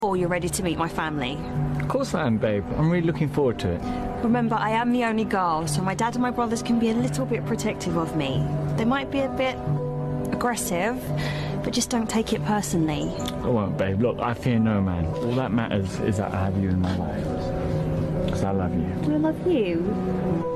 Or you're ready to meet my family. Of course I am, babe. I'm really looking forward to it. Remember, I am the only girl, so my dad and my brothers can be a little bit protective of me. They might be a bit aggressive, but just don't take it personally. I won't, babe. Look, I fear no man. All that matters is that I have you in my life. Because I love you. I love you.